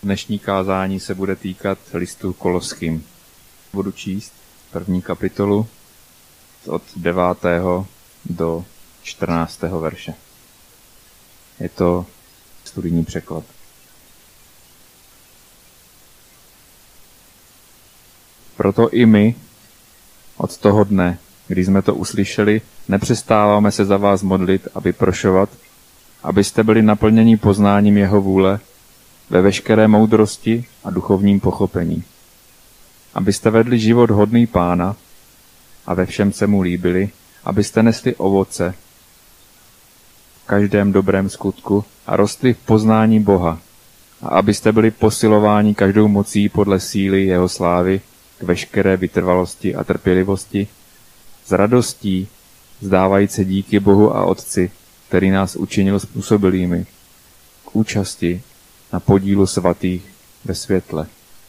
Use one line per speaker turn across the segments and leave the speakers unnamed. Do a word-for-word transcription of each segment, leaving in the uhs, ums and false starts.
Dnešní kázání se bude týkat listu Koloským. Budu číst první kapitolu od devátého do čtrnáctého verše. Je to studijní překlad. Proto i my od toho dne, kdy jsme to uslyšeli, nepřestáváme se za vás modlit, aby prošovat, abyste byli naplněni poznáním jeho vůle ve veškeré moudrosti a duchovním pochopení. Abyste vedli život hodný Pána a ve všem se mu líbili, abyste nesli ovoce v každém dobrém skutku a rostli v poznání Boha a abyste byli posilováni každou mocí podle síly jeho slávy k veškeré vytrvalosti a trpělivosti, s radostí vzdávající díky Bohu a Otci, který nás učinil způsobilými k účasti na podílu svatých ve světle.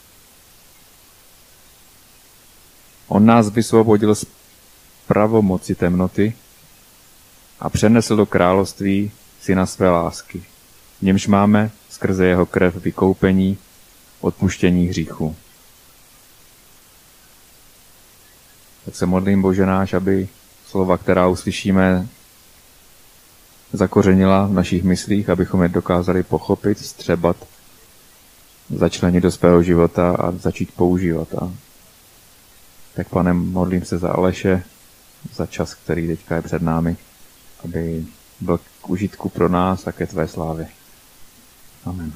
On nás vysvobodil z pravomoci temnoty a přenesl do království syna své lásky, v němž máme skrze jeho krev vykoupení, odpuštění hříchů. Tak se modlím, Bože náš, aby slova, která uslyšíme, zakořenila v našich myslích, abychom je dokázali pochopit, střebat, začlenit do svého života a začít používat. A tak, Pane, modlím se za Aleše, za čas, který teďka je před námi, aby byl k užitku pro nás a ke tvé slávě. Amen.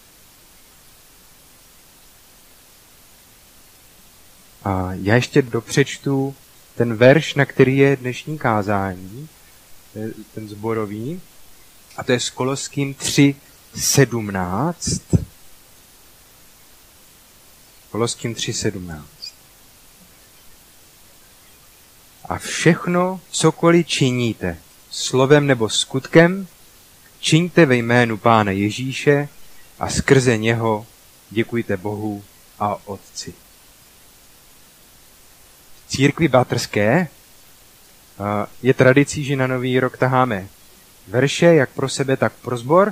A já ještě dopřečtu ten verš, na který je dnešní kázání, ten sborový, a to je s Koloským tři sedmnáct. Koloským tři sedmnáct. A všechno, cokoliv činíte, slovem nebo skutkem, čiňte ve jménu Pána Ježíše a skrze něho děkujte Bohu a Otci. V církvi bratrské je tradicí, že na Nový rok taháme verše, jak pro sebe, tak pro sbor.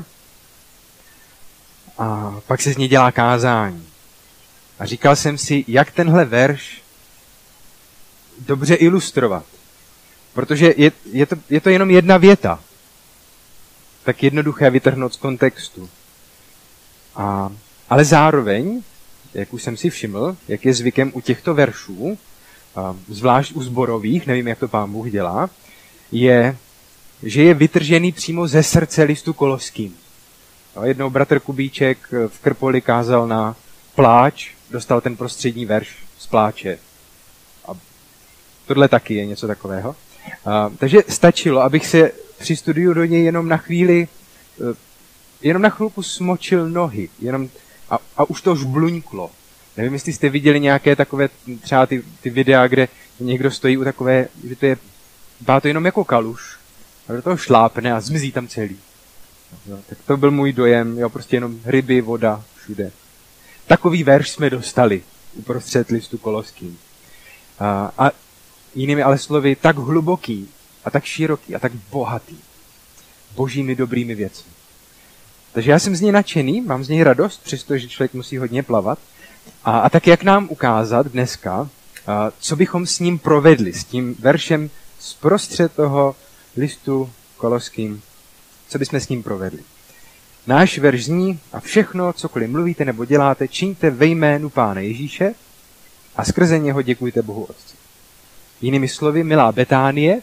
A pak se z něj dělá kázání. A říkal jsem si, jak tenhle verš dobře ilustrovat. Protože je, je, to, je to jenom jedna věta. Tak jednoduché vytrhnout z kontextu. A, ale zároveň, jak už jsem si všiml, jak je zvykem u těchto veršů, zvlášť u sborových, nevím, jak to Pán Bůh dělá, je, že je vytržený přímo ze srdce listu Koloským. Jednou bratr Kubíček v Krpoli kázal na pláč, dostal ten prostřední verš z pláče. A tohle taky je něco takového. A, takže stačilo, abych se při studiu do něj jenom na chvíli, jenom na chvilku smočil nohy, jenom, a, a už to už bluňklo. Nevím, jestli jste viděli nějaké takové, třeba ty, ty videa, kde někdo stojí u takové, že to je, má to jenom jako kaluš, a do toho šlápne a zmizí tam celý. Jo, tak to byl můj dojem, jo, prostě jenom ryby, voda, všude. Takový verš jsme dostali uprostřed listu Koloským. A, a jinými ale slovy, tak hluboký a tak široký a tak bohatý božími dobrými věcmi. Takže já jsem z něj nadšený, mám z něj radost, přestože člověk musí hodně plavat. A, a tak jak nám ukázat dneska, a, co bychom s ním provedli, s tím veršem zprostřed toho listu Koloským, co bychom s ním provedli. Náš verš zní, a všechno, cokoliv mluvíte nebo děláte, čiňte ve jménu Pána Ježíše a skrze něho děkujte Bohu Otci. Jinými slovy, milá Betánie,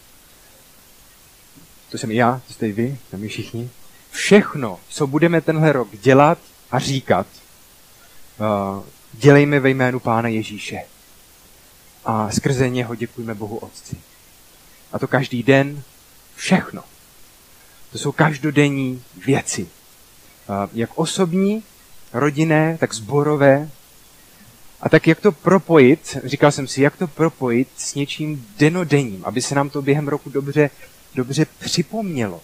to jsem já, to jste i vy, tam i všichni, všechno, co budeme tenhle rok dělat a říkat, Uh, dělejme ve jménu Pána Ježíše a skrze něho děkujeme Bohu Otci. A to každý den, všechno. To jsou každodenní věci. Uh, jak osobní, rodinné, tak sborové. A tak jak to propojit, říkal jsem si, jak to propojit s něčím denodenním, aby se nám to během roku dobře, dobře připomnělo.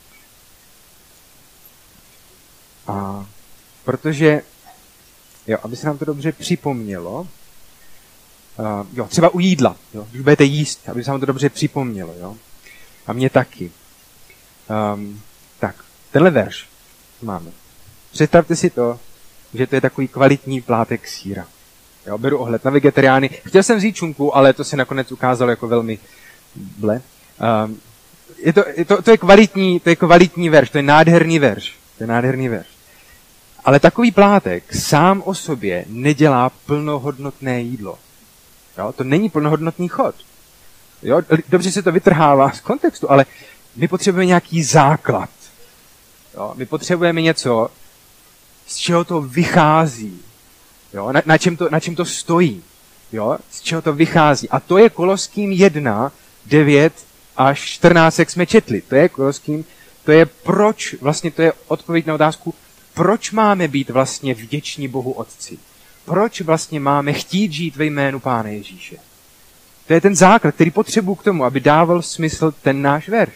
A protože Jo, aby se nám to dobře připomnělo. Uh, jo, třeba u jídla, jo, když budete jíst, aby se vám to dobře připomnělo, jo. A mě taky. Um, tak, tenhle verš máme. Představte si to, že to je takový kvalitní plátek sýra. Jo, beru ohled na vegetariány. Chtěl jsem vzít čunku, ale to se nakonec ukázalo jako velmi ble. Um, je to, je to, to, je kvalitní, to je kvalitní verš, to je nádherný verš. To je nádherný verš. Ale takový plátek sám o sobě nedělá plnohodnotné jídlo. Jo, to není plnohodnotný chod. Jo, dobře se to vytrhává z kontextu, ale my potřebujeme nějaký základ. Jo, my potřebujeme něco, z čeho to vychází. Jo, na, na, čem to, na čem to stojí. Jo, z čeho to vychází. A to je Koloským jedna, devět až čtrnáct, jak jsme četli. To je Koloským, to je proč, vlastně to je odpověď na otázku, proč máme být vlastně vděční Bohu Otci. Proč vlastně máme chtít žít ve jménu Pána Ježíše. To je ten základ, který potřebuji k tomu, aby dával smysl ten náš verš.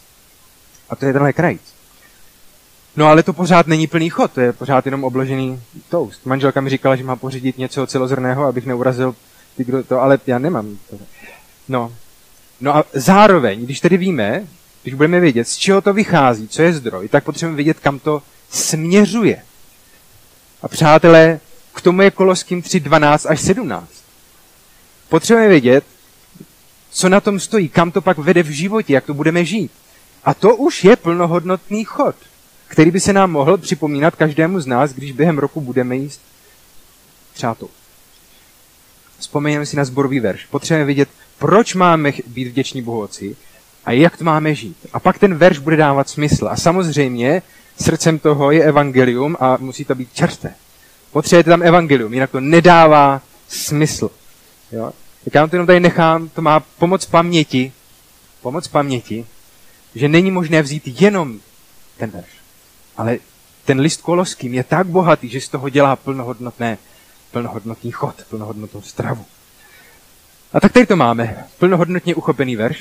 A to je tenhle krajíc. No ale to pořád není plný chod, to je pořád jenom obložený toast. Manželka mi říkala, že má pořídit něco celozrnného, abych neurazil ty, kdo to, ale já nemám. No. no a zároveň, když tedy víme, když budeme vědět, z čeho to vychází, co je zdroj, tak potřebujeme vědět, kam to směřuje. A přátelé, k tomu je Koloským tři, dvanáct až sedmnáct. Potřebujeme vědět, co na tom stojí, kam to pak vede v životě, jak to budeme žít. A to už je plnohodnotný chod, který by se nám mohl připomínat každému z nás, když během roku budeme jíst přátou. Vzpomeňme si na sborový verš. Potřebujeme vědět, proč máme být vděční Bohu Otci a jak to máme žít. A pak ten verš bude dávat smysl. A samozřejmě srdcem toho je evangelium a musí to být čerstvé. Potřebujete tam evangelium, jinak to nedává smysl. Jo? Tak já vám to jenom tady nechám, to má pomoc paměti, pomoc paměti, že není možné vzít jenom ten verš. Ale ten list Koloským je tak bohatý, že z toho dělá plnohodnotné, plnohodnotný chod, plnohodnotnou stravu. A tak tady to máme. Plnohodnotně uchopený verš,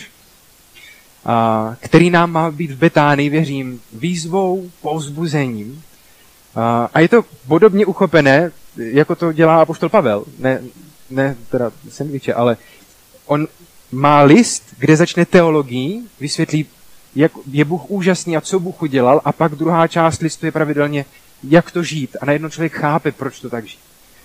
a, který nám má být v Betánii, věřím, výzvou, povzbuzením. A, a je to podobně uchopené, jako to dělá apoštol Pavel. Ne, ne teda sendviče, ale on má list, kde začne teologií, vysvětlí, jak je Bůh úžasný a co Bůh udělal, a pak druhá část listu je pravidelně, jak to žít. A najednou člověk chápe, proč to tak žít.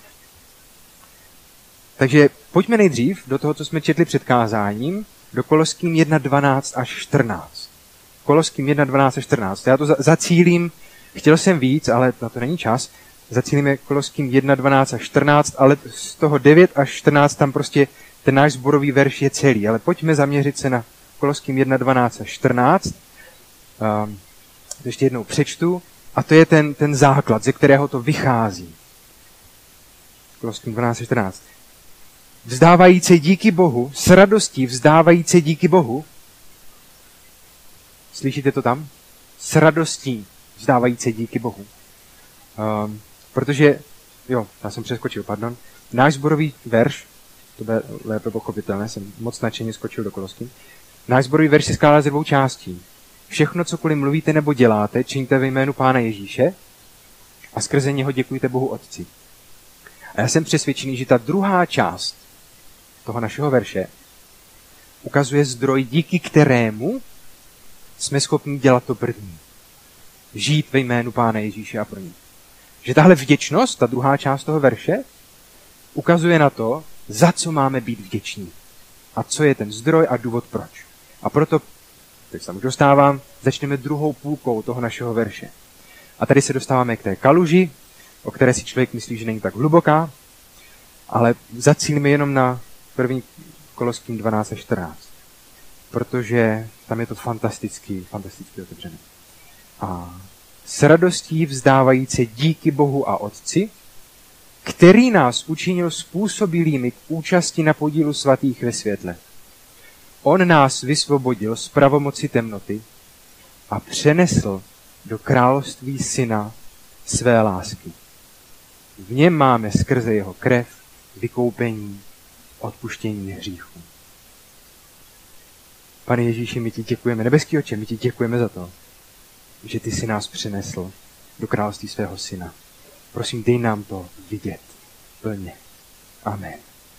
Takže pojďme nejdřív do toho, co jsme četli před kázáním, do Koloským jedna, dvanáct až čtrnáct. Koloským jedna, dvanáct až čtrnáct. Já to zacílím, chtěl jsem víc, ale na to není čas. Zacílíme Koloským jedna, dvanáct až čtrnáct, ale z toho devět až čtrnáct tam prostě ten náš sborový verš je celý. Ale pojďme zaměřit se na Koloským jedna, dvanáct až čtrnáct. Um, to ještě jednou přečtu. A to je ten, ten základ, ze kterého to vychází. Koloským dvanáct až čtrnáct. Vzdávající díky Bohu, s radostí vzdávající díky Bohu. Slyšíte to tam? S radostí vzdávající díky Bohu. Um, protože, jo, já jsem přeskočil, pardon. Náš sborový verš, to bude lépe pochopitelné, jsem moc nadšeně skočil do Koloským. Náš sborový verš se skládá ze dvou částí. Všechno, cokoliv mluvíte nebo děláte, čiňte ve jménu Pána Ježíše a skrze něho děkujte Bohu Otci. A já jsem přesvědčený, že ta druhá část toho našeho verše ukazuje zdroj, díky kterému jsme schopni dělat to první. Žít ve jménu Pána Ježíše a pro ní. Že tahle vděčnost, ta druhá část toho verše, ukazuje na to, za co máme být vděční. A co je ten zdroj a důvod proč. A proto, teď se už dostávám, začneme druhou půlkou toho našeho verše. A tady se dostáváme k té kaluži, o které si člověk myslí, že není tak hluboká, ale zacílíme jenom na první Koloským dvanáct a čtrnáct. Protože tam je to fantasticky, fantasticky otevřené. A s radostí vzdávající díky Bohu a Otci, který nás učinil způsobilými k účasti na podílu svatých ve světle. On nás vysvobodil z pravomoci temnoty a přenesl do království syna své lásky. V něm máme skrze jeho krev vykoupení, odpuštění hříchů. Pane Ježíši, my ti děkujeme, nebeský Otče, my ti děkujeme za to, že ty jsi nás přinesl do království svého syna. Prosím, dej nám to vidět plně. Amen.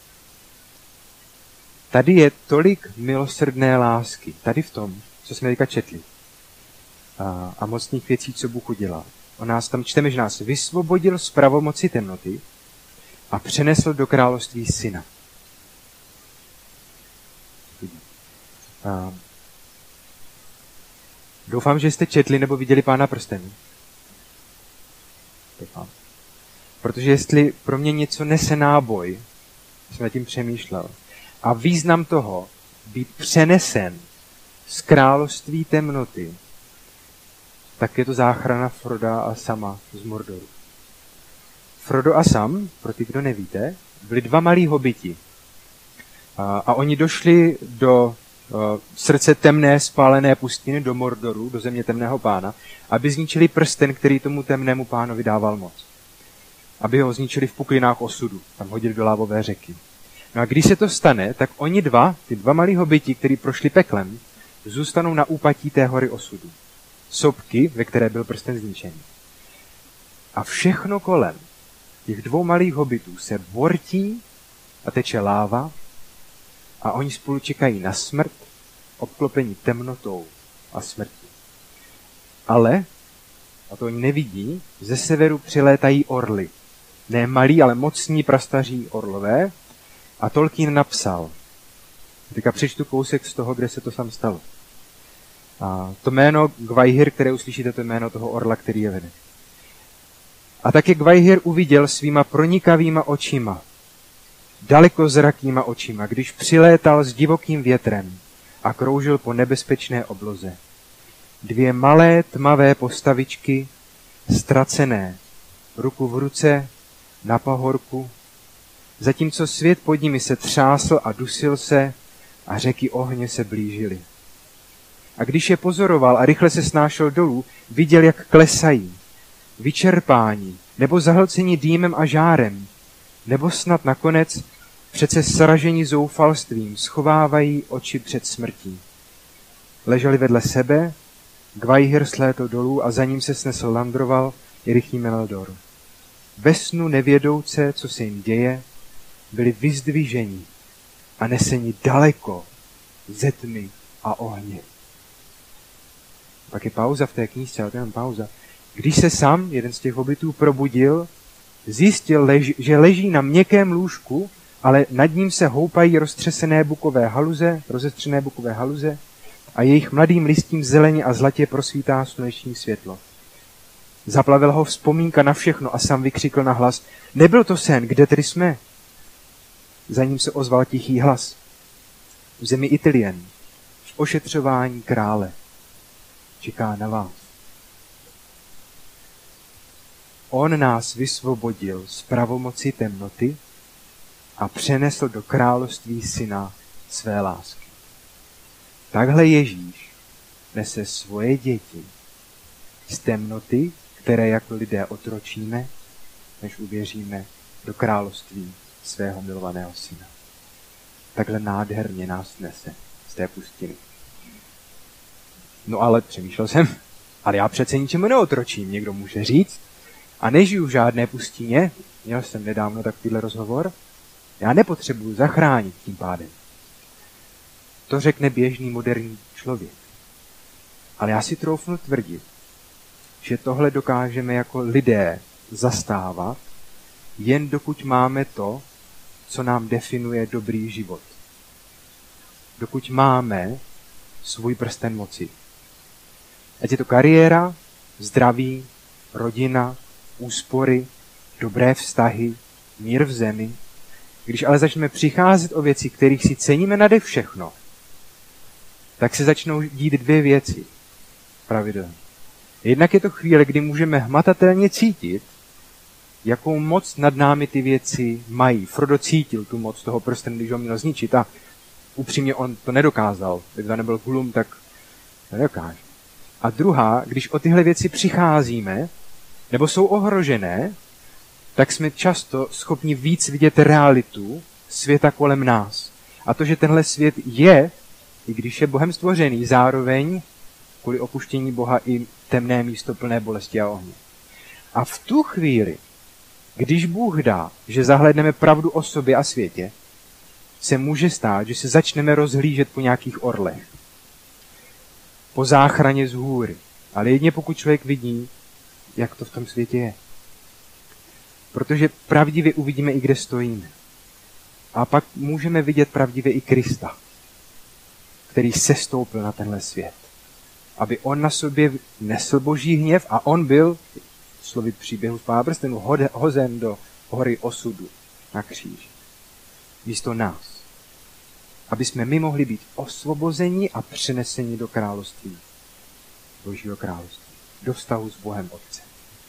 Tady je tolik milosrdné lásky, tady v tom, co jsme teďka četli, a, a mocných věcí, co Bůh udělal. On nás tam čteme, že nás vysvobodil z pravomoci temnoty a přenesl do království syna. A doufám, že jste četli nebo viděli Pána prstenů. Doufám. Protože jestli pro mě něco nese náboj, jsem nad tím přemýšlel, a význam toho být přenesen z království temnoty, tak je to záchrana Froda a Sama z Mordoru. Frodo a Sam, pro ty, kdo nevíte, byli dva malí hobiti. A, a oni došli do uh, srdce temné, spálené pustiny, do Mordoru, do země temného pána, aby zničili prsten, který tomu temnému pánovi dával moc. Aby ho zničili v puklinách osudu, tam hodili do lávové řeky. No a když se to stane, tak oni dva, ty dva malí hobiti, kteří prošli peklem, zůstanou na úpatí té hory osudu. Sopky, ve které byl prsten zničený. A všechno kolem těch dvou malých hobitů se bortí a teče láva a oni spolu čekají na smrt, obklopení temnotou a smrtí. Ale, a to oni nevidí, ze severu přilétají orly. Ne malí, ale mocní prastaří orlové. A Tolkien napsal. Teďka přečtu kousek z toho, kde se to sam stalo. A to jméno Gwaihir, které uslyšíte, to jméno toho orla, který je vede. A také Gwaihir uviděl svýma pronikavýma očima, dalekozrakýma očima, když přilétal s divokým větrem a kroužil po nebezpečné obloze. Dvě malé tmavé postavičky, ztracené, ruku v ruce, na pahorku, zatímco svět pod nimi se třásl a dusil se a řeky ohně se blížily. A když je pozoroval a rychle se snášel dolů, viděl, jak klesají, vyčerpání, nebo zahlcení dýmem a žárem, nebo snad nakonec přece sražení zoufalstvím schovávají oči před smrtí. Leželi vedle sebe, Gwaihir slétl dolů a za ním se snesl Landroval i rychlý Meneldor. Ve snu nevědouce, co se jim děje, byli vyzdviženi a neseni daleko ze tmy a ohně. Pak je pauza v té knížce, ale to je jen pauza. Když se Sam, jeden z těch hobitů, probudil, zjistil, lež, že leží na měkkém lůžku, ale nad ním se houpají roztřesené bukové haluze, rozestřené bukové haluze a jejich mladým listím zeleně a zlatě prosvítá sluneční světlo. Zaplavila ho vzpomínka na všechno a Sam vykřikl na hlas: Nebyl to sen, kde tedy jsme? Za ním se ozval tichý hlas. V zemi Itilien, v ošetřování krále. Čeká na vás. On nás vysvobodil z pravomoci temnoty a přenesl do království syna své lásky. Takhle Ježíš nese svoje děti z temnoty, které jako lidé otročíme, než uvěříme do království svého milovaného syna. Takhle nádherně nás nese z té pustiny. No ale přemýšlel jsem, ale já přece ničemu neotročím, někdo může říct, a nežiju v žádné pustině, měl jsem nedávno takovýhle rozhovor, já nepotřebuji zachránit tím pádem. To řekne běžný moderní člověk. Ale já si troufnu tvrdit, že tohle dokážeme jako lidé zastávat, jen dokud máme to, co nám definuje dobrý život. Dokud máme svůj prsten moci. Ať je to kariéra, zdraví, rodina, úspory, dobré vztahy, mír v zemi. Když ale začneme přicházet o věci, kterých si ceníme nade všechno, tak se začnou dít dvě věci pravidelně. Jednak je to chvíle, kdy můžeme hmatatelně cítit, jakou moc nad námi ty věci mají. Frodo cítil tu moc toho prstenu, když ho měl zničit, a upřímně on to nedokázal. Kdyby to nebyl Gollum, tak to nedokáže. A druhá, když o tyhle věci přicházíme, nebo jsou ohrožené, tak jsme často schopni víc vidět realitu světa kolem nás. A to, že tenhle svět je, i když je Bohem stvořený, zároveň kvůli opuštění Boha i temné místo plné bolesti a ohně. A v tu chvíli, když Bůh dá, že zahlédneme pravdu o sobě a světě, se může stát, že se začneme rozhlížet po nějakých orlech. Po záchraně z hůry. Ale jedině pokud člověk vidí, jak to v tom světě je. Protože pravdivě uvidíme i kde stojíme. A pak můžeme vidět pravdivě i Krista, který sestoupil na tenhle svět. Aby on na sobě nesl boží hněv a on byl, slovy příběhu z Pána prstenů, hozen do hory osudu na kříži. Místo nás. Aby jsme my mohli být osvobozeni a přeneseni do království. Božího království. Do vztahu s Bohem Otcem.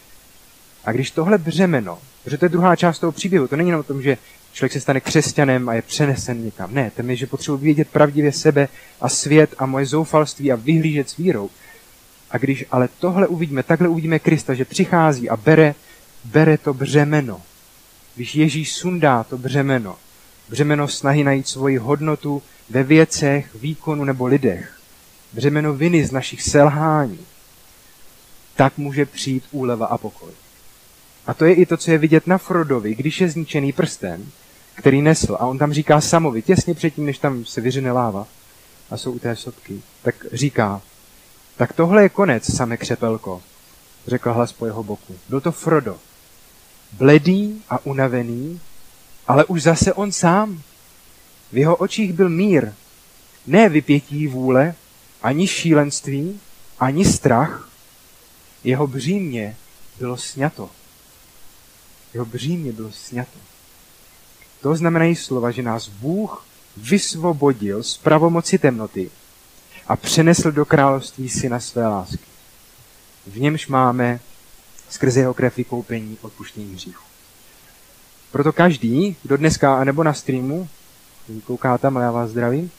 A když tohle břemeno, protože to je druhá část toho příběhu, to není jenom o tom, že člověk se stane křesťanem a je přenesen někam. Ne, to je, že potřebuji vědět pravdivě sebe a svět a moje zoufalství a vyhlížet s vírou. A když ale tohle uvidíme, takhle uvidíme Krista, že přichází a bere, bere to břemeno. Když Ježíš sundá to břemeno, břemeno snahy najít svoji hodnotu ve věcech, výkonu nebo lidech, břemeno viny z našich selhání, tak může přijít úleva a pokoj. A to je i to, co je vidět na Frodovi, když je zničený prsten, který nesl. A on tam říká Samovi, těsně předtím, než tam se vyřine láva a jsou u té sopky, tak říká, tak tohle je konec, same křepelko, řekl hlas po jeho boku. Byl to Frodo, bledý a unavený, ale už zase on sám. V jeho očích byl mír, ne vypětí vůle, ani šílenství, ani strach. Jeho břímě bylo sňato. Jeho břímě bylo sňato. To znamenají slova, že nás Bůh vysvobodil z pravomoci temnoty a přenesl do království syna své lásky. V němž máme skrze jeho krev vykoupení odpuštění hříchu. Proto každý, kdo dneska, nebo na streamu, kouká tam, ale já vás zdravím,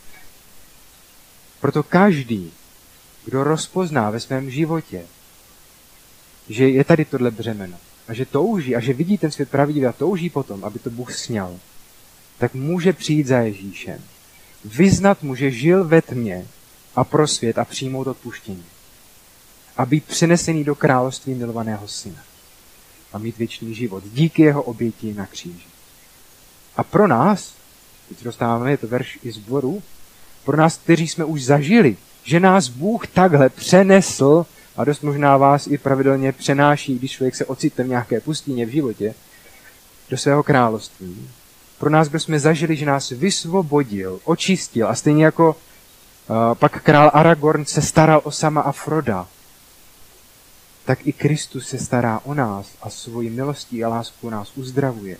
proto každý, kdo rozpozná ve svém životě, že je tady tohle břemeno a že touží a že vidí ten svět pravdivě a touží potom, aby to Bůh sňal, tak může přijít za Ježíšem. Vyznat mu, že žil ve tmě a pro svět a přijmout odpuštění. A být přenesený do království milovaného syna. A mít věčný život díky jeho oběti na kříži. A pro nás, teď dostáváme, je to verš i zboru, pro nás, kteří jsme už zažili, že nás Bůh takhle přenesl, a dost možná vás i pravidelně přenáší, když člověk se ocitne v nějaké pustině v životě, do svého království. Pro nás, kdo jsme zažili, že nás vysvobodil, očistil a stejně jako uh, pak král Aragorn se staral o sama a Froda, tak i Kristus se stará o nás a svojí milostí a láskou nás uzdravuje.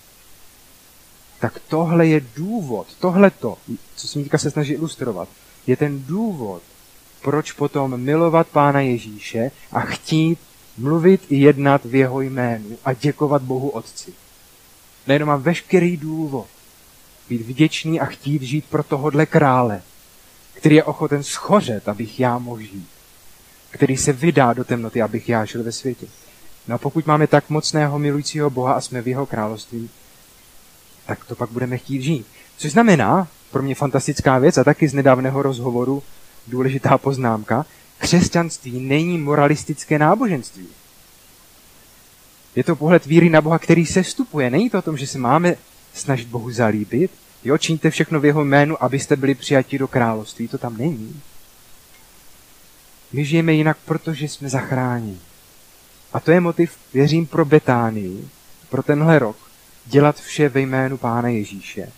Tak tohle je důvod, tohleto, co jsem teďka se snaží ilustrovat, je ten důvod, proč potom milovat Pána Ježíše a chtít mluvit i jednat v jeho jménu a děkovat Bohu Otci. Nejenom mám veškerý důvod být vděčný a chtít žít pro tohodle krále, který je ochoten schořet, abych já mohl žít, který se vydá do temnoty, abych já žil ve světě. No a pokud máme tak mocného milujícího Boha a jsme v jeho království, tak to pak budeme chtít žít. Což znamená, pro mě fantastická věc a taky z nedávného rozhovoru důležitá poznámka, křesťanství není moralistické náboženství. Je to pohled víry na Boha, který se vstupuje. Není to o tom, že se máme snažit Bohu zalíbit. Jo, čiňte všechno v jeho jménu, abyste byli přijati do království. To tam není. My žijeme jinak, protože jsme zachráněni. A to je motiv, věřím, pro Betánii, pro tenhle rok, dělat vše ve jménu Pána Ježíše.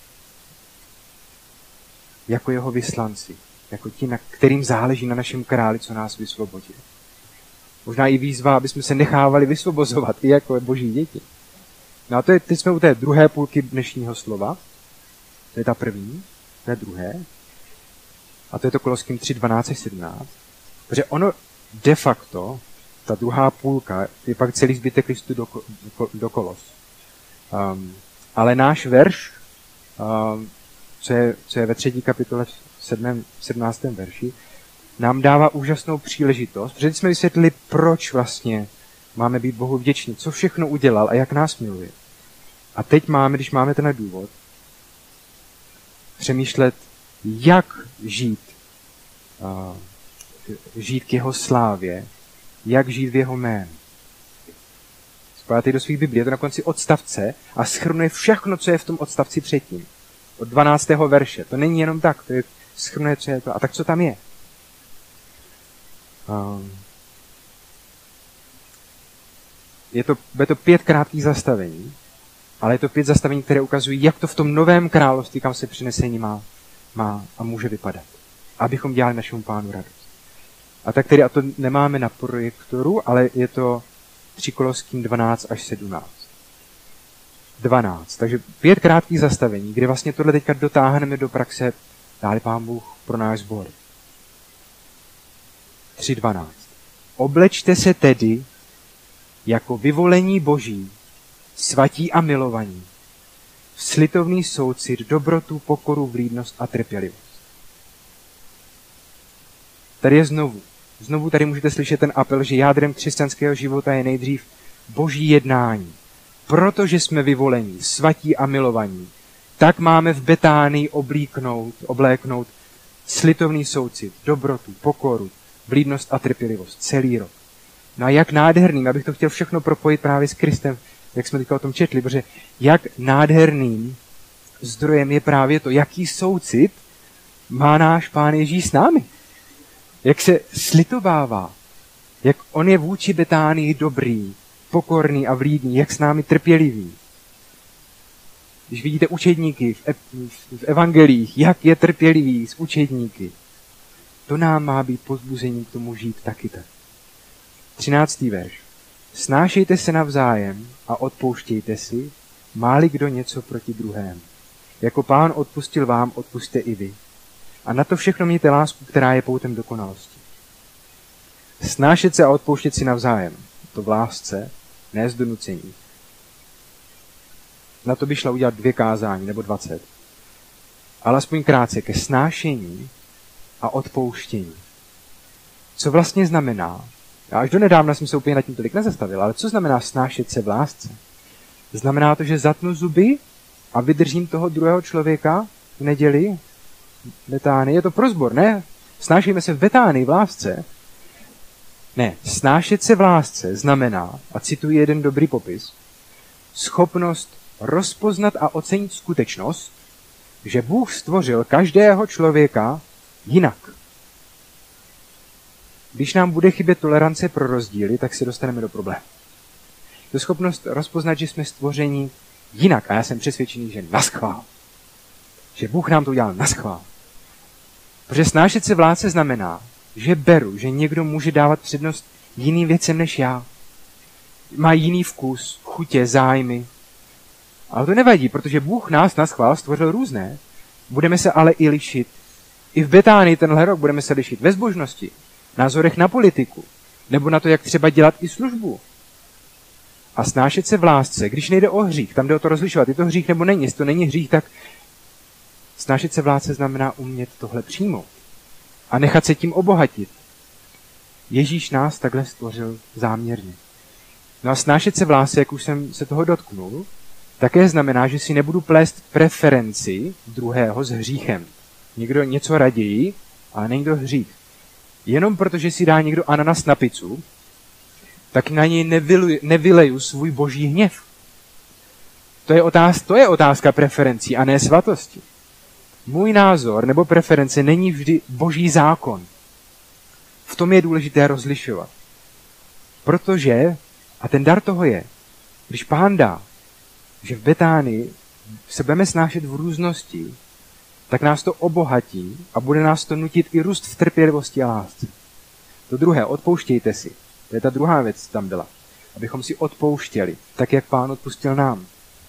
Jako jeho vyslanci. Jako ti, na kterým záleží na našem králi, co nás vysvobodil. Možná i výzva, aby jsme se nechávali vysvobozovat, i jako boží děti. No a to je, teď jsme u té druhé půlky dnešního slova. To je ta první, to je druhé. A to je to Koloským tři, dvanáct až sedmnáct. Protože ono de facto, ta druhá půlka, je pak celý zbytek listu do, do, do Kolos. Um, ale náš verš, um, co, je, co je ve třetí kapitole v sedmém, sedmnáctém verši, nám dává úžasnou příležitost, protože jsme vysvětlili, proč vlastně máme být Bohu vděční, co všechno udělal a jak nás miluje. A teď máme, když máme ten důvod, přemýšlet, jak žít, uh, žít k jeho slávě, jak žít v jeho jménu. Spájáte do svých Biblí, je to na konci odstavce a shrnuje všechno, co je v tom odstavci předtím. Od dvanáctého verše. To není jenom tak, to je shrnuje, co je to. A tak co tam je? Um, je to, je to pět krátkých zastavení, ale je to pět zastavení, které ukazují, jak to v tom novém království, kam se přinesení má, má a může vypadat. Abychom dělali našemu Pánu radost. A tak tedy, a to nemáme na projektoru, ale je to tři Koloským dvanáct až sedmnáct. dvanáct. Takže pět krátkých zastavení, kde vlastně tohle teďka dotáhneme do praxe, dá-li Pán Bůh pro náš sbor. tři dvanáct. Oblečte se tedy jako vyvolení Boží, svatí a milovaní, v slitovný soucit, dobrotu, pokoru, vlídnost a trpělivost. Tady je znovu. Znovu tady můžete slyšet ten apel, že jádrem křesťanského života je nejdřív Boží jednání. Protože jsme vyvolení, svatí a milovaní, tak máme v Betánii oblíknout, obléknout slitovný soucit, dobrotu, pokoru, vlídnost a trpělivost celý rok. No a jak nádherným, abych to chtěl všechno propojit právě s Kristem, jak jsme teďka o tom četli, protože jak nádherným zdrojem je právě to, jaký soucit má náš Pán Ježíš s námi. Jak se slitovává, jak on je vůči Betánii dobrý, pokorný a vlídný, jak s námi trpělivý. Když vidíte učedníky v, ev- v evangelích, jak je trpělivý s učedníky, to nám má být povzbuzením k tomu žít taky tak. Třináctý verš. Snášejte se navzájem a odpouštějte si, má-li kdo něco proti druhému. Jako Pán odpustil vám, odpusťte i vy. A na to všechno mějte lásku, která je poutem dokonalosti. Snášet se a odpouštět si navzájem. To v lásce, ne z donucení. Na to by šla udělat dvě kázání, nebo dvacet. Ale aspoň krátce ke snášení a odpouštění. Co vlastně znamená? Já až do nedávna jsem se úplně nad tím tolik nezastavil, ale co znamená snášet se v lásce? Znamená to, že zatnu zuby a vydržím toho druhého člověka v neděli v Betánii. Je to pro sbor, ne? Snášíme se v Betánii v lásce. Ne, snášet se v lásce znamená, a cituji jeden dobrý popis, schopnost rozpoznat a ocenit skutečnost, že Bůh stvořil každého člověka jinak. Když nám bude chybět tolerance pro rozdíly, tak se dostaneme do problému. To schopnost rozpoznat, že jsme stvořeni jinak. A já jsem přesvědčený, že naschvál. Že Bůh nám to udělal naschvál. Protože snášet se v lásce znamená, že beru, že někdo může dávat přednost jiným věcem než já. Má jiný vkus, chutě, zájmy. Ale to nevadí, protože Bůh nás naschvál stvořil různé. Budeme se ale i lišit. I v Betánii tenhle rok budeme se lišit ve zbožnosti, názorech na politiku, nebo na to, jak třeba dělat i službu. A snášet se v lásce, když nejde o hřích, tam jde o to rozlišovat, je to hřích nebo není, jestli to není hřích, tak snášet se v lásce znamená umět tohle přijmout a nechat se tím obohatit. Ježíš nás takhle stvořil záměrně. No a snášet se v lásce, jak už jsem se toho dotknul, také znamená, že si nebudu plést preferenci druhého s hříchem. Někdo něco raději, ale není to hřích. Jenom protože si dá někdo ananas na pizzu, tak na něj nevyleju, nevyleju svůj boží hněv. To je, otázka, to je otázka preferencí a ne svatosti. Můj názor nebo preference není vždy boží zákon. V tom je důležité rozlišovat. Protože, a ten dar toho je, když Pán dá, že v Betánii se budeme snášet v různosti, tak nás to obohatí a bude nás to nutit i růst v trpělivosti a lásce. To druhé, odpouštějte si. To je ta druhá věc, tam byla. Abychom si odpouštěli, tak jak Pán odpustil nám.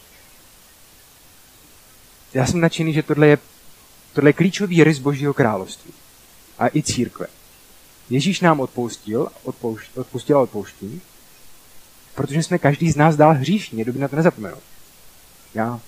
Já jsem nadšený, že tohle je, tohle je klíčový rys Božího království. A i církve. Ježíš nám odpustil, odpoušť, odpustil a odpouští, protože jsme každý z nás dál hříšní, je dobrý na to nezapomenout. Já.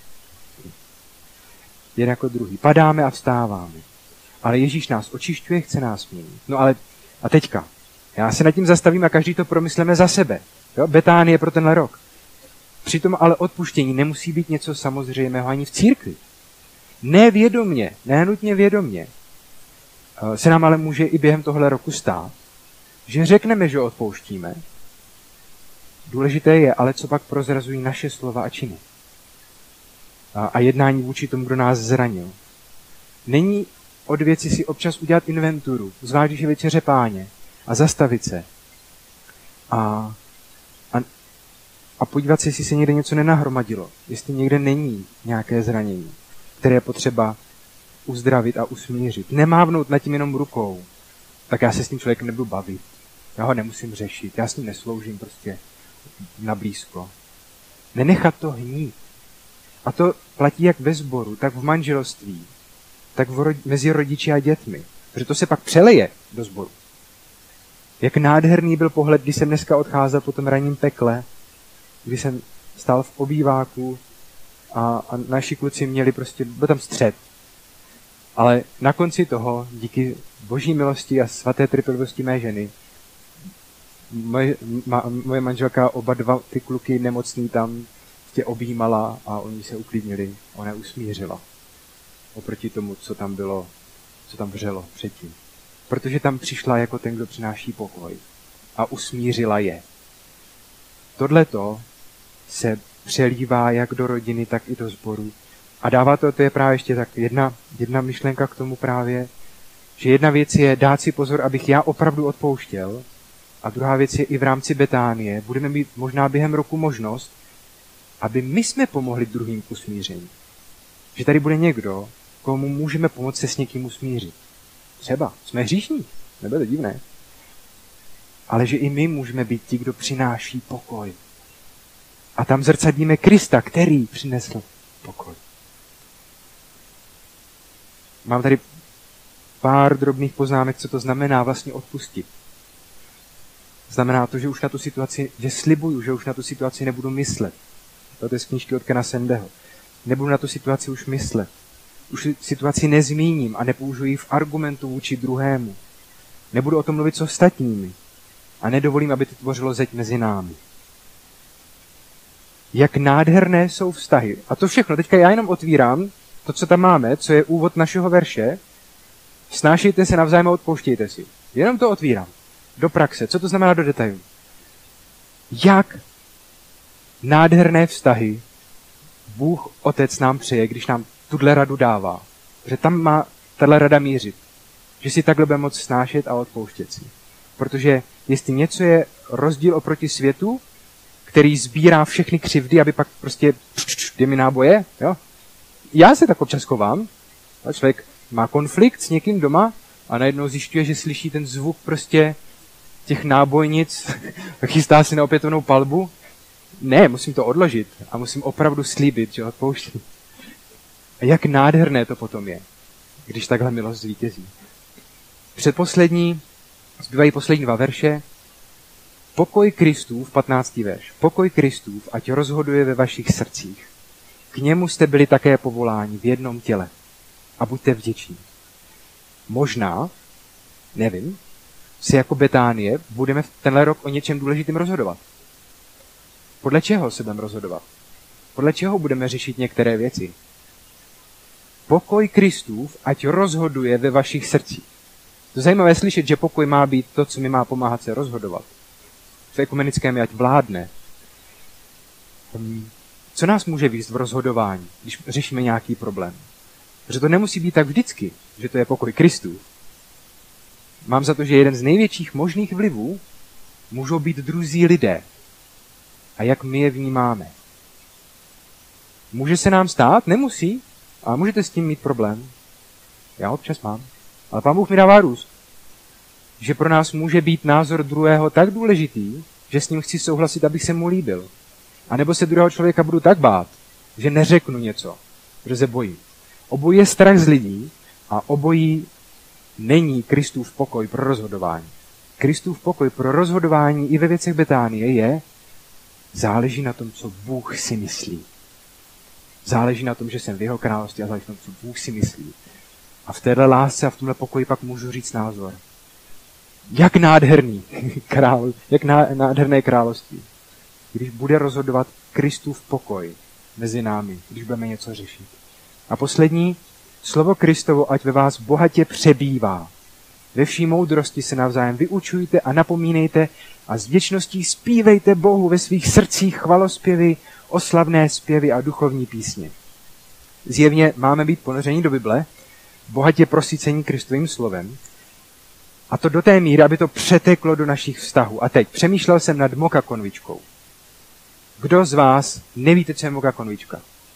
Jeden jako druhý. Padáme a vstáváme. Ale Ježíš nás očišťuje, chce nás měnit. No ale, a teďka. Já se nad tím zastavím a každý to promysleme za sebe. Jo? Betánie pro tenhle rok. Přitom ale odpuštění nemusí být něco samozřejmého ani v církvi. Nevědomně, nenutně vědomně. Se nám ale může i během tohle roku stát, že řekneme, že odpouštíme. Důležité je ale, co pak prozrazují naše slova a činy. A, a jednání vůči tomu, kdo nás zranil. Není od věci si občas udělat inventuru, zvlášť když je večeře Páně, a zastavit se. A, a a podívat se, jestli se někde něco nenahromadilo, jestli někde není nějaké zranění, které je potřeba uzdravit a usmířit. Nemávnout nad tím jenom rukou, tak já se s tím člověkem nebudu bavit. Já ho nemusím řešit, já s ním nesloužím prostě na blízko. Nenechat to hnít. A to platí jak ve sboru, tak v manželství, tak v ro- mezi rodiči a dětmi. Protože to se pak přeleje do sboru. Jak nádherný byl pohled, když jsem dneska odcházel po tom ranním pekle, kdy jsem stál v obýváku a, a naši kluci měli prostě, byl tam střed. Ale na konci toho, díky boží milosti a svaté trpělivosti mé ženy, moje, ma, moje manželka oba dva ty kluky nemocný tam tě objímala a oni se uklidnili. Ona je usmířila. Oproti tomu, co tam bylo, co tam vřelo předtím. Protože tam přišla jako ten, kdo přináší pokoj. A usmířila je. Tohleto se přelívá jak do rodiny, tak i do sboru. A dává to, to je právě ještě tak jedna, jedna myšlenka k tomu právě, že jedna věc je dát si pozor, abych já opravdu odpouštěl, a druhá věc je i v rámci Betánie. Budeme mít možná během roku možnost, aby my jsme pomohli druhým k usmíření. Že tady bude někdo, komu můžeme pomoct se s někým usmířit. Třeba jsme hříšní, nebude to divné. Ale že i my můžeme být ti, kdo přináší pokoj. A tam zrcadlíme Krista, který přinesl pokoj. Mám tady pár drobných poznámek, co to znamená vlastně odpustit. Znamená to, že už na tu situaci, že slibuju, že už na tu situaci nebudu myslet. To je z knížky od Kena Sandeho. Nebudu na tu situaci už myslet. Už situaci nezmíním a nepoužiju ji v argumentu vůči druhému. Nebudu o tom mluvit s ostatními. A nedovolím, aby to tvořilo zeď mezi námi. Jak nádherné jsou vztahy. A to všechno, teďka já jenom otvírám to, co tam máme, co je úvod našeho verše. Snášejte se navzájem a odpouštějte si. Jenom to otvírám. Do praxe. Co to znamená do detailu? Jak nádherné vztahy Bůh Otec nám přeje, když nám tuhle radu dává. Protože tam má tahle rada mířit. Že si takhle bude moct snášet a odpouštět si. Protože jestli něco je rozdíl oproti světu, který sbírá všechny křivdy, aby pak prostě dě mi náboje, jo? Já se tak občas chovám. Člověk má konflikt s někým doma a najednou zjišťuje, že slyší ten zvuk prostě těch nábojnic, chystá si na opětovnou palbu. Ne, musím to odložit a musím opravdu slíbit, že odpouštím. A jak nádherné to potom je, když takhle milost zvítězí. Předposlední, zbývají poslední dva verše. Pokoj Kristův, patnáctý verš. Pokoj Kristův, ať rozhoduje ve vašich srdcích. K němu jste byli také povoláni v jednom těle. A buďte vděční. Možná, nevím, si jako Betánie budeme tenhle rok o něčem důležitým rozhodovat. Podle čeho se budeme rozhodovat? Podle čeho budeme řešit některé věci? Pokoj Kristův, ať rozhoduje ve vašich srdcích. To je zajímavé slyšet, že pokoj má být to, co mi má pomáhat se rozhodovat. V ekumenickém ať vládne. Co nás může víc v rozhodování, když řešíme nějaký problém? Protože to nemusí být tak vždycky, že to je pokoj Kristův. Mám za to, že jeden z největších možných vlivů můžou být druzí lidé. A jak my je vnímáme. Může se nám stát? Nemusí. A můžete s tím mít problém. Já občas mám. Ale Pán Bůh mi dává růst. Že pro nás může být názor druhého tak důležitý, že s ním chci souhlasit, abych se mu líbil. A nebo se druhého člověka budu tak bát, že neřeknu něco, protože se bojím. Obojí je strach z lidí a obojí není Kristův pokoj pro rozhodování. Kristův pokoj pro rozhodování i ve věcech Betánie je, záleží na tom, co Bůh si myslí. Záleží na tom, že jsem v jeho království a záleží na tom, co Bůh si myslí. A v téhle lásce a v tomhle pokoji pak můžu říct názor. Jak nádherný král, jak nádherné království, když bude rozhodovat Kristův pokoj mezi námi, když budeme něco řešit. A poslední, slovo Kristovo, ať ve vás bohatě přebývá. Ve vší moudrosti se navzájem vyučujte a napomínejte a s vděčností zpívejte Bohu ve svých srdcích chvalospěvy, oslavné zpěvy a duchovní písně. Zjevně máme být ponoření do Bible, bohatě prosycení Kristovým slovem, a to do té míry, aby to přeteklo do našich vztahů. A teď přemýšlel jsem nad moka konvičkou. Kdo z vás nevíte, co je moka konvička?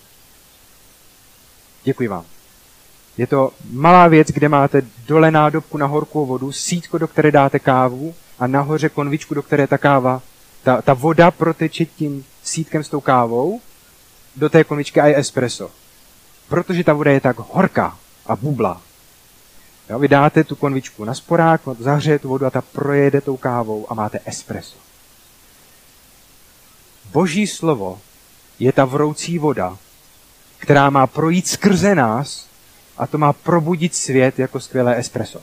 Děkuji vám. Je to malá věc, kde máte dole nádobku na horkou vodu, sítko, do které dáte kávu a nahoře konvičku, do které ta káva, ta, ta voda proteče tím sítkem s tou kávou do té konvičky a je espresso. Protože ta voda je tak horká a bubla. Jo, vy dáte tu konvičku na sporák, zahřeje tu vodu a ta projede tou kávou a máte espresso. Boží slovo je ta vroucí voda, která má projít skrze nás a to má probudit svět jako skvělé espresso.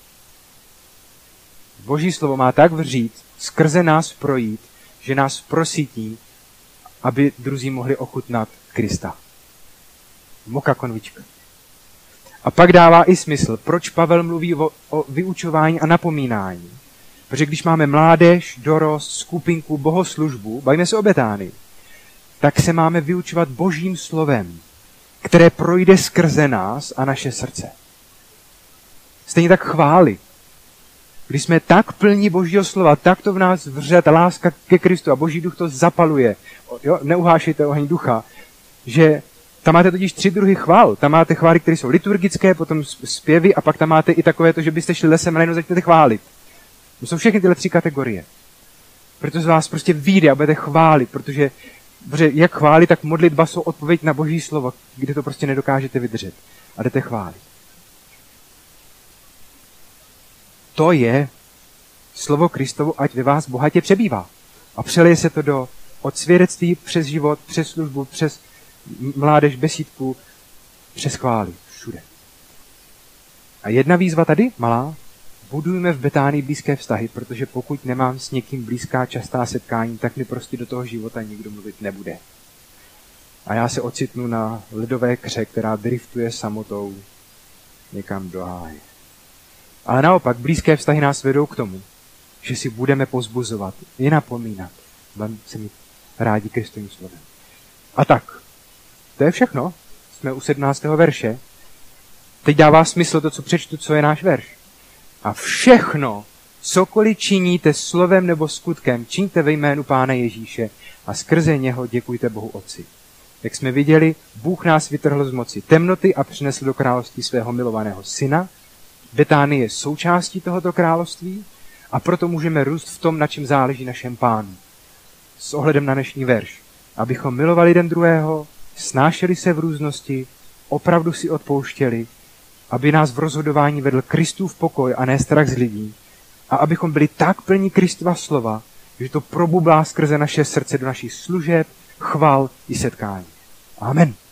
Boží slovo má tak vřít, skrze nás projít, že nás prosítí, aby druzí mohli ochutnat Krista. Moka konvička. A pak dává i smysl, proč Pavel mluví o, o vyučování a napomínání. Protože když máme mládež, dorost, skupinku, bohoslužbu, bavíme se o Betánii, tak se máme vyučovat Božím slovem, které projde skrze nás a naše srdce. Stejně tak chvály. Když jsme tak plní Božího slova, tak to v nás vře ta láska ke Kristu a Boží duch to zapaluje. Jo? Neuhášejte oheň ducha, že tam máte totiž tři druhy chvál. Tam máte chvály, které jsou liturgické, potom zpěvy a pak tam máte i takové to, že byste šli lesem a najednou začnete chválit. To jsou všechny tyhle tři kategorie. Proto z vás prostě vyjde a budete chválit, protože, protože jak chválit, tak modlitba jsou odpověď na Boží slovo, kde to prostě nedokážete vydržet. A jdete chválit. To je slovo Kristovo, ať ve vás bohatě přebývá. A přelije se to do od svědectví přes život, přes službu, přes mládež, besídku, přes chvály. Všude. A jedna výzva tady, malá, budujme v Betánii blízké vztahy, protože pokud nemám s někým blízká častá setkání, tak mi prostě do toho života nikdo mluvit nebude. A já se ocitnu na ledové kře, která driftuje samotou někam do háje. Ale naopak, blízké vztahy nás vedou k tomu, že si budeme pozbuzovat, i napomínat. Budeme se mít rádi Kristovým slovem. A tak, to je všechno. Jsme u sedmnáctého verše. Teď dává smysl to, co přečtu, co je náš verš. A všechno, cokoliv činíte slovem nebo skutkem, čiňte ve jménu Pána Ježíše a skrze něho děkujte Bohu Otci. Jak jsme viděli, Bůh nás vytrhl z moci temnoty a přinesl do království svého milovaného syna. Betánie je součástí tohoto království a proto můžeme růst v tom, na čem záleží našem Pánu. S ohledem na dnešní verš. Abychom milovali jeden druhého, snášeli se v různosti, opravdu si odpouštěli, aby nás v rozhodování vedl Kristův pokoj a ne strach z lidí a abychom byli tak plní Kristova slova, že to probublá skrze naše srdce do našich služeb, chval i setkání. Amen.